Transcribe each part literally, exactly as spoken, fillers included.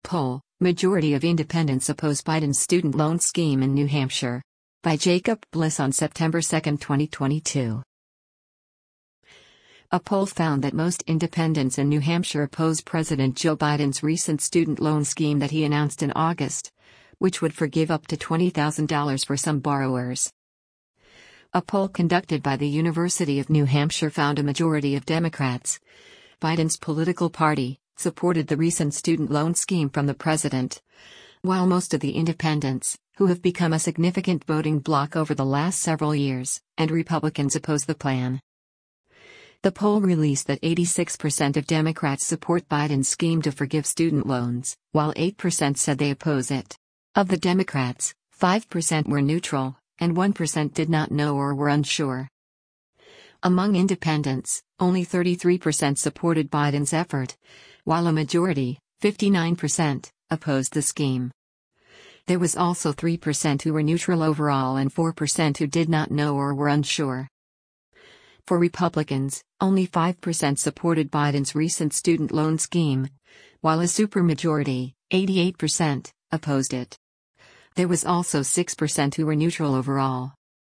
poll, majority of independents oppose Biden's student loan scheme in New Hampshire. By Jacob Bliss on September second, twenty twenty-two. A poll found that most independents in New Hampshire oppose President Joe Biden's recent student loan scheme that he announced in August, which would forgive up to twenty thousand dollars for some borrowers. A poll conducted by the University of New Hampshire found a majority of Democrats, Biden's political party, supported the recent student loan scheme from the president, while most of the independents, who have become a significant voting bloc over the last several years, and Republicans oppose the plan. The poll released that eighty-six percent of Democrats support Biden's scheme to forgive student loans, while eight percent said they oppose it. Of the Democrats, five percent were neutral, and one percent did not know or were unsure. Among independents, only thirty-three percent supported Biden's effort, while a majority, fifty-nine percent, opposed the scheme. There was also three percent who were neutral overall and four percent who did not know or were unsure. For Republicans, only five percent supported Biden's recent student loan scheme, while a supermajority, eighty-eight percent, opposed it. There was also six percent who were neutral overall.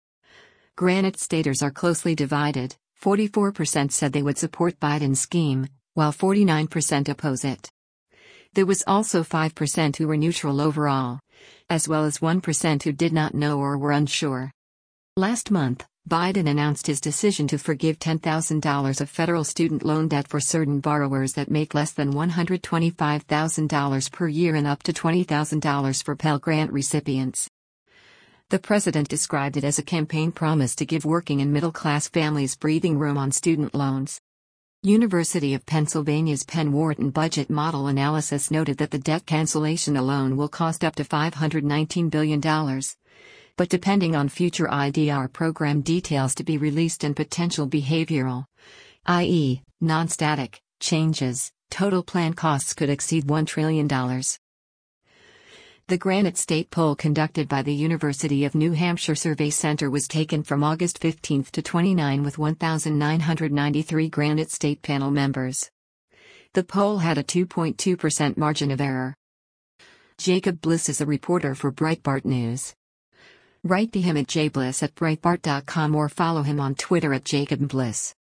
Granite Staters are closely divided. forty-four percent said they would support Biden's scheme, while forty-nine percent oppose it. There was also five percent who were neutral overall, as well as one percent who did not know or were unsure. Last month, Biden announced his decision to forgive ten thousand dollars of federal student loan debt for certain borrowers that make less than one hundred twenty-five thousand dollars per year and up to twenty thousand dollars for Pell Grant recipients. The president described it as a campaign promise to give working and middle-class families breathing room on student loans. University of Pennsylvania's Penn Wharton budget model analysis noted that the debt cancellation alone will cost up to five hundred nineteen billion dollars. But depending on future I D R program details to be released and potential behavioral, that is, non-static, changes, total plan costs could exceed one trillion dollars. The Granite State poll conducted by the University of New Hampshire Survey Center was taken from August fifteenth to twenty-ninth with one thousand nine hundred ninety-three Granite State panel members. The poll had a two point two percent margin of error. Jacob Bliss is a reporter for Breitbart News. Write to him at jbliss at breitbart dot com or follow him on Twitter at Jacob Bliss.